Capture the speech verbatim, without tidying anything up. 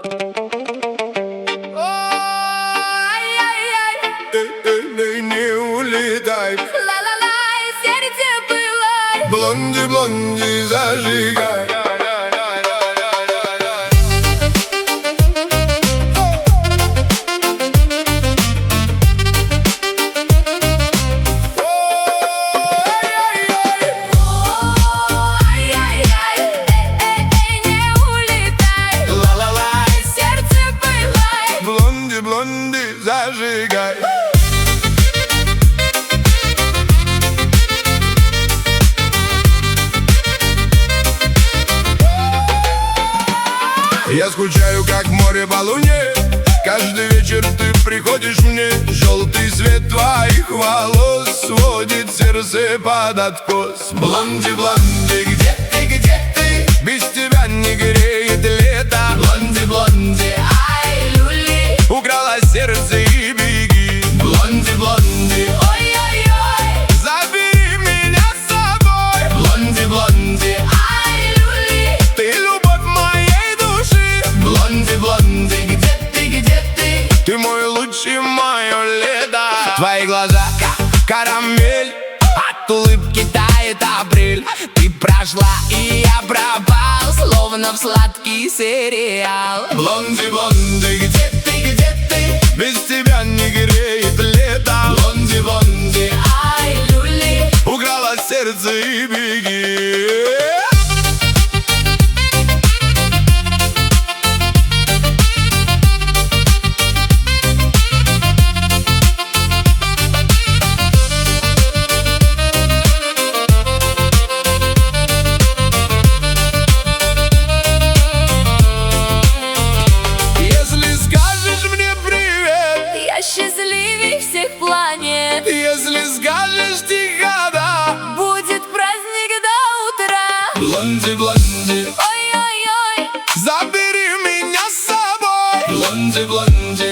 Не улетай, ла-ла-лай, сердце пылай. блонди, блонди, зажигай. Ай-яй-яй, эй-эй-эй, не улетай. Ла-ла-лай, Сердце пылай. блонди, блонди, зажигай. Я скучаю, как море по луне. Каждый вечер ты приходишь мне. Желтый свет твоих волос сводит сердце под откос. Блонди, блонди, где ты, где ты? Без тебя не греет лето. Блонди, блонди, Ай, люли, украла сердце и беги. Блонди, блонди, ой-ой-ой. забери меня с собой. Блонди, блонди, Ай, люли, ты любовь моей души. Блонди, блонди, где ты, где ты? Ты мой лучший, мое лето. Твои глаза карамель, от улыбки тает апрель. ты прошла, и я пропал, словно в сладкий сериал. Блонди, блонди, где ты, где ты? Без тебя не греет лето. Блонди, блонди, Ай, люли, украла сердце и беги. Если скажешь мне привет, я счастливей всех планет. если скажешь тихо да, Будет праздник до утра. блонди, блонди, Ой-ой-ой, забери меня с собой. Блонди, блонди,